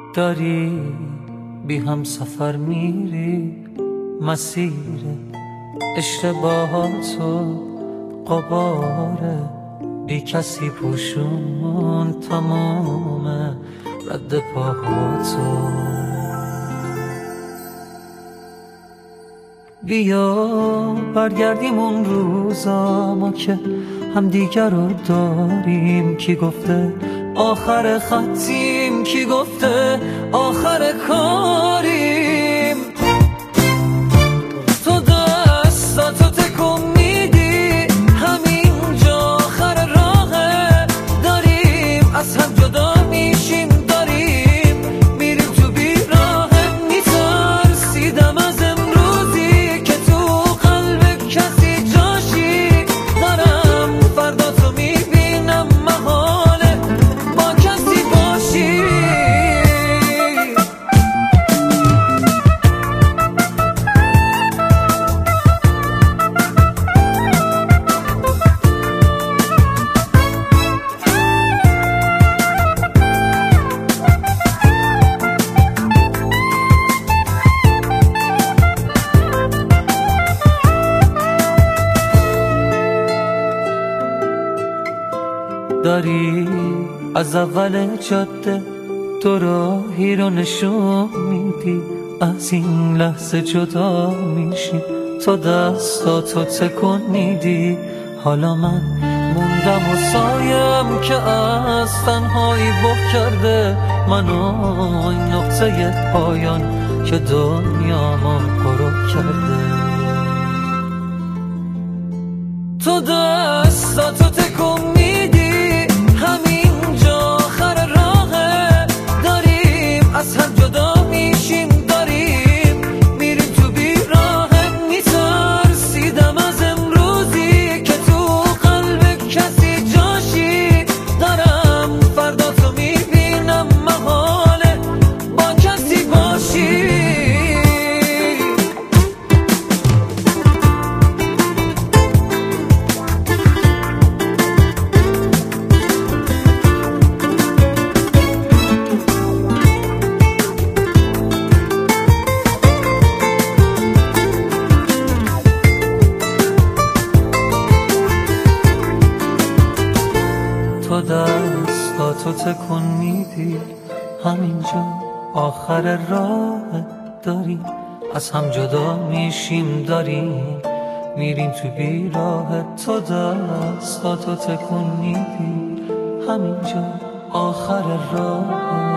داری بی هم سفر میری، مسیر اشتباهاتو قباره، بی کسی پوشون تمام رد پاهاتو. بیا برگردیم اون روزا، ما که هم دیگر رو داریم. کی گفته آخر خطیم، کی گفته آخر کاریم. تو دستاتو تکون میدی، همینجا آخر راهه. داریم از هم جدا میشیم، داریم میریم تو بیراهه. میترسیدم از امروزی که تو قلب کسی جاشی. دارم فردا تو میبینم محاله با کسی باشی. داری از اول جاده تو راهی رو نشون میدی، از این لحظه جدا میشیم. تو دستاتو تکون میدی، حالا من موندم و سایم که از تنهایی بغ کرده منو. این نقطه پایان که دنیامو پرو کرده. تو دستاتو تکون میدی، همینجا آخر راهه. داریم از هم جدا میشیم، داریم میریم تو بیراهه. میترسیدم از امروزی که تو قلب کسی جاشی. دارم فردا تو میبینم محاله با کسی باشی. تو دستاتو تکون میدی، همینجا آخر راه. داریم از هم جدا میشیم، داریم میریم تو بیراه. تو دستاتو تکون میدی، همینجا آخر راه.